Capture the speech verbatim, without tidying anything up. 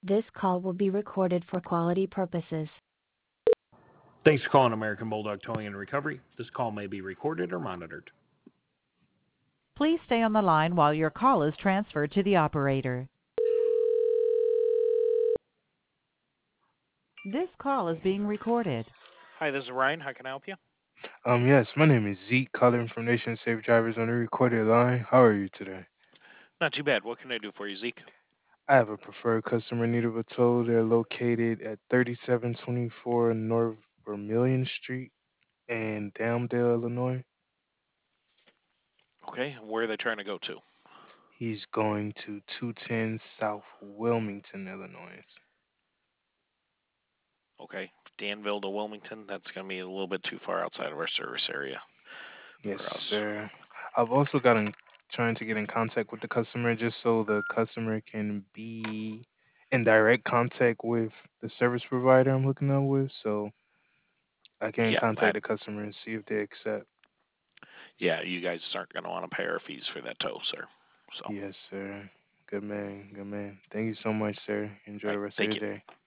This call will be recorded for quality purposes. Thanks for calling American Bulldog Towing and Recovery. This call may be recorded or monitored. Please stay on the line while your call is transferred to the operator. This call is being recorded. Hi, this is Ryan. How can I help you? Um, yes, my name is Zeke, calling from Nation Safe Drivers on the recorded line. How are you today? Not too bad. What can I do for you, Zeke? I have a preferred customer needed a tow. They're located at thirty-seven twenty-four North Vermilion Street in Damdale, Illinois. Okay, where are they trying to go to? He's going to two ten South Wilmington, Illinois. Okay, Danville to Wilmington. That's going to be a little bit too far outside of our service area Yes, for us. sir. I've also got in trying to get in contact with the customer just so the customer can be in direct contact with the service provider I'm hooking up with. So I can Yeah, contact that. the customer and see if they accept. Yeah, you guys aren't going to want to pay our fees for that tow, sir. So, all Yes, sir. Good man. Good man. Thank you so much, sir. Enjoy right, the rest of thank your you. day.